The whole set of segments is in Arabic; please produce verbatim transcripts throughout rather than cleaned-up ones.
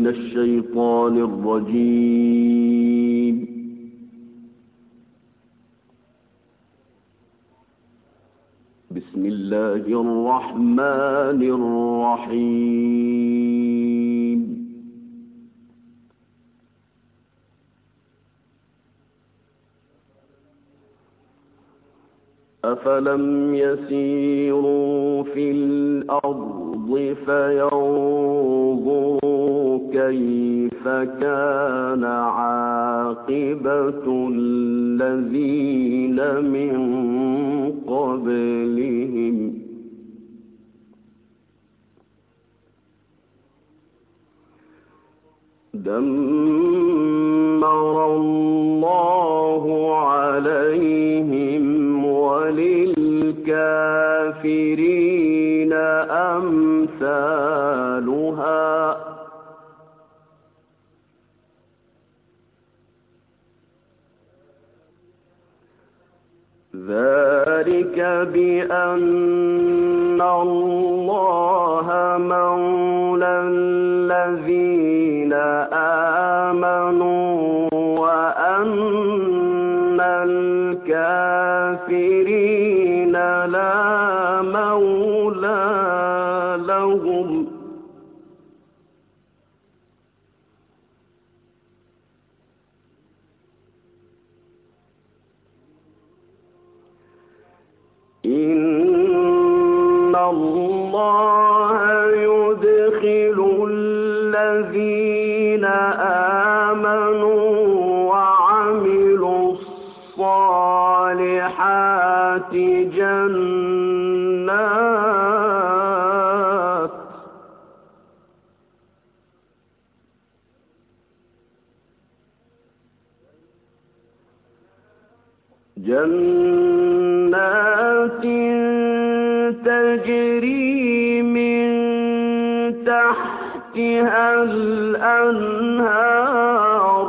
من الشيطان الرجيم. بسم الله الرحمن الرحيم. أفلم يسيروا في الأرض فينظروا كيف كان عاقبة الذين من قبلهم دمر الله عليهم وللكافرين أمثالها ذلك بأن الله مولى الذين آمنوا وأن الكافرين لا مولى لهم. إن الله يدخل الذين آمنوا وعملوا الصالحات جنات جنات تجري من تحتها الأنهار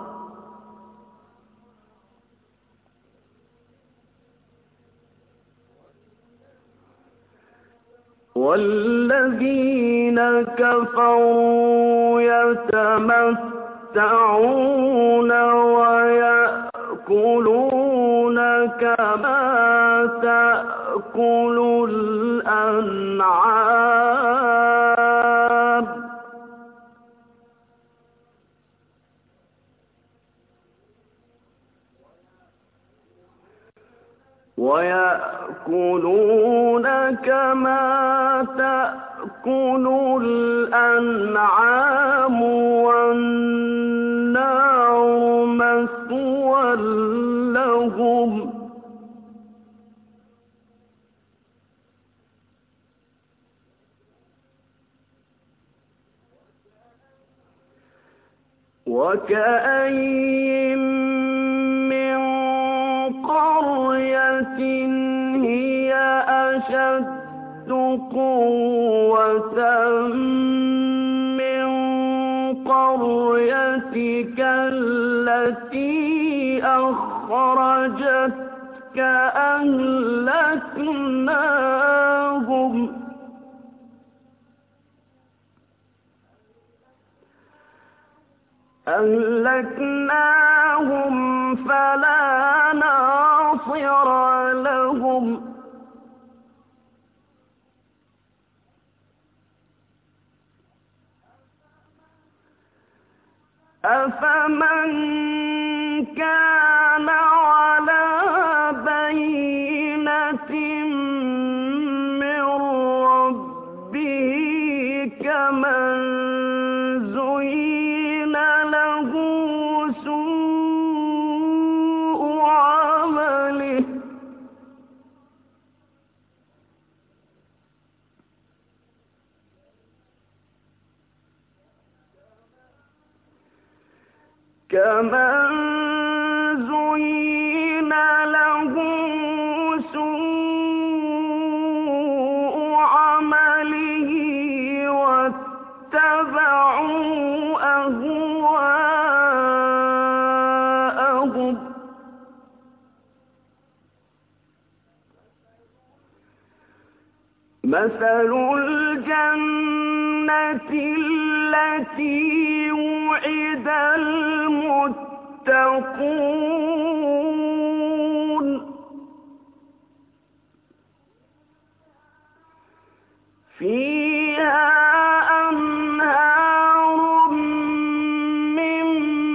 والذين كفروا يتمتعون ويأكلون كما تأكل الأنعام ويأكلون كما تأكل الأنعام والنار مثوى لهم وكأين من قرية هي أشد قوة من قريتك التي أخرجتك أهلكناهم أهلكناهم فلا ناصر لهم أفمن كان على بينة من ربه كمن زين له سوء عمله كمن زين له سوء عمله واتبعوا أهواءهم مثل الجنة التي وعد المتقون فيها أنهار من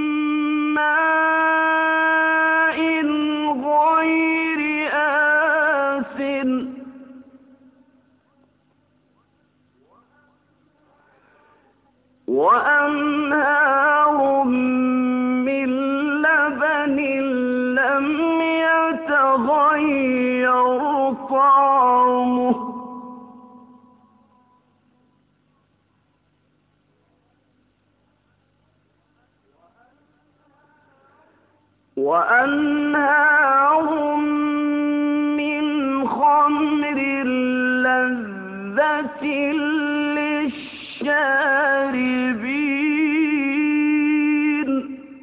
ماء غير آسن وأنهار من لبن لم يتغير طعمه وأنهار من خمر لذة للشاربين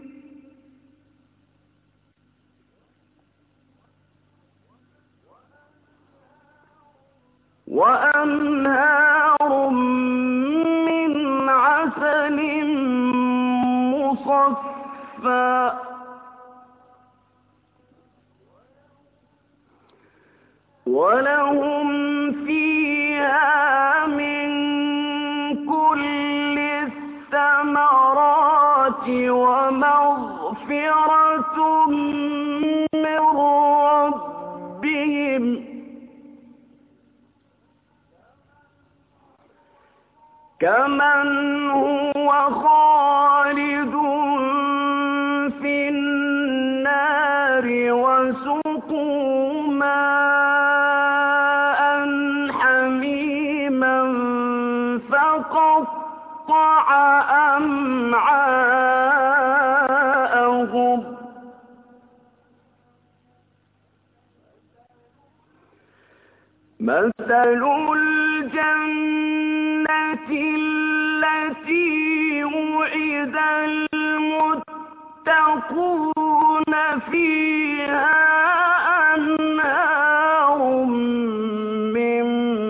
وأنهار من عسل مصفى ولهم فيها من كل الثمرات ومغفرة من ربهم كمن هو خالد في النار وسقوا ماء حميما فقطع أمعاءهم مثل الجنة التي وعد المتقون فيها أنهار من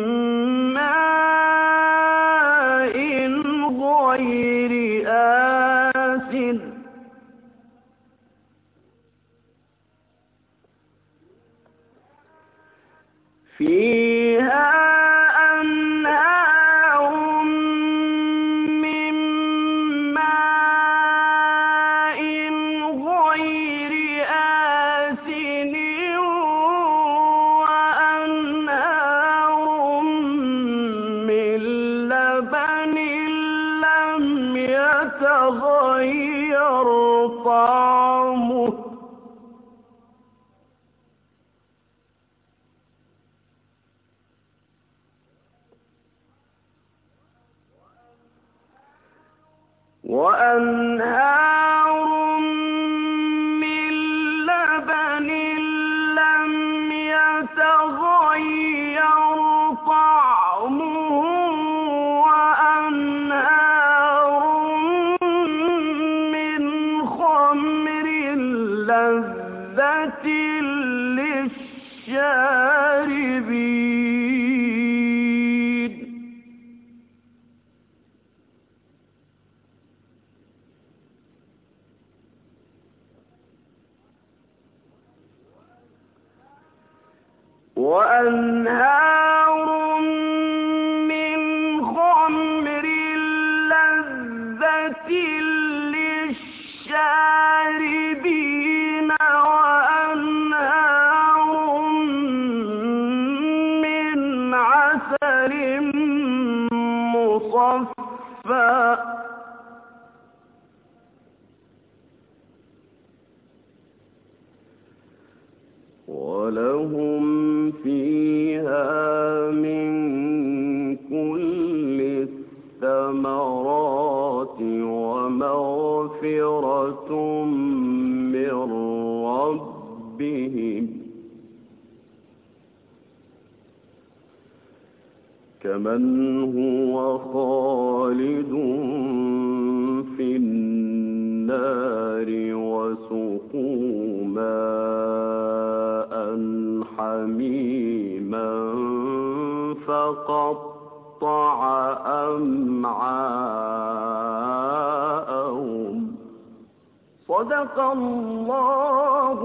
ماء غير آسن فيها أنهار من ماء غير آسن وأنهار من لبن لم يتغير طعمه وأنهار من لبن لم يتغير طعمه وأنهار من خمر لذة للشاربين وأنهار من خمر لذة للشاربين وأنهار من عسل مصفى ولهم فيها من كل الثمرات ومغفرة من ربهم كمن هو خالد في النار وسقوا ماء حميما فقطع أمعاءهم صدق الله